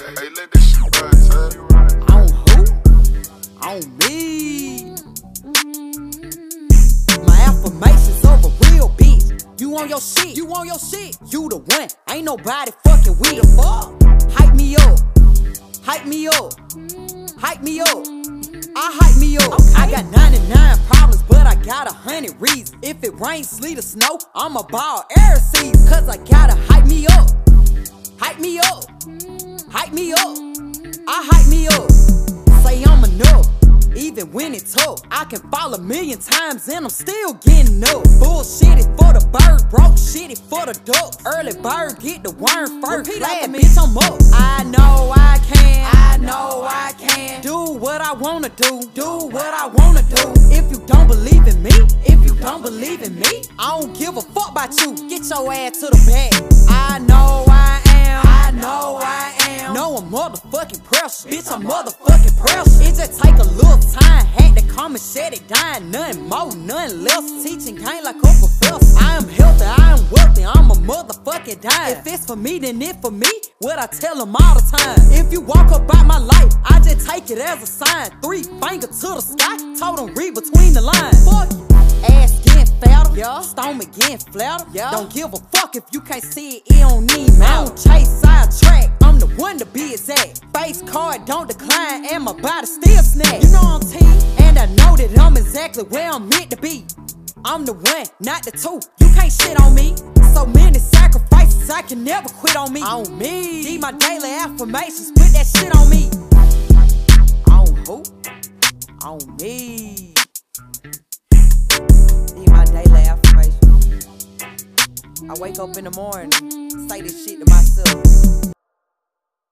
Hey, let this shit ride, On who? On me. My affirmations over real bitch. You on your shit, you on your shit. You the one, ain't nobody fucking with the fuck. Hype me up, hype me up, hype me up. I hype me up. Okay. I got 99 problems, but I got 100 reasons. If it rains, sleet, or snow, I'ma ball air season. Cause I gotta hype me up, hype me up, hype me up. I hype me up. Say I'm enough, even when it's tough. I can fall 1,000,000 times and I'm still getting up. Bullshit is for the bird, broke shit is for the duck. Early bird get the worm first. Repeat after me, bitch, I'm up. I know I can, I know I can. Do what I wanna do, do what I wanna do. If you don't believe in me, if you don't believe in me, I don't give a fuck about you. Get your ass to the bag. I know I am, I know I am. No, I'm motherfucking pressure, bitch, I'm motherfucking pressure. It just take a little time, had to come and shut it down. Nothing more, nothing less. Teaching game like a professor. I am healthy, I am wealthy, I'm a motherfucking dime. If it's for me, then it for me. What I tell them all the time. If you walk about my life, I just take it as a sign. 3 fingers to the sky, told them read between the lines. Fuck you. Ass getting fatter, yeah. Stomach getting flatter, yeah. Don't give a fuck if you can't see it, it don't need me. I don't chase sidetrack, I'm the one to be exact. Face card don't decline, and my body still snap. You know I'm T, and I know that I'm exactly where I'm meant to be. I'm the one, not the two. You can't shit on me. So many sacrifices, I can never quit on me. On me. Need my daily affirmations, put that shit on me. On who? On me. Need my daily affirmations. I wake up in the morning, say this shit.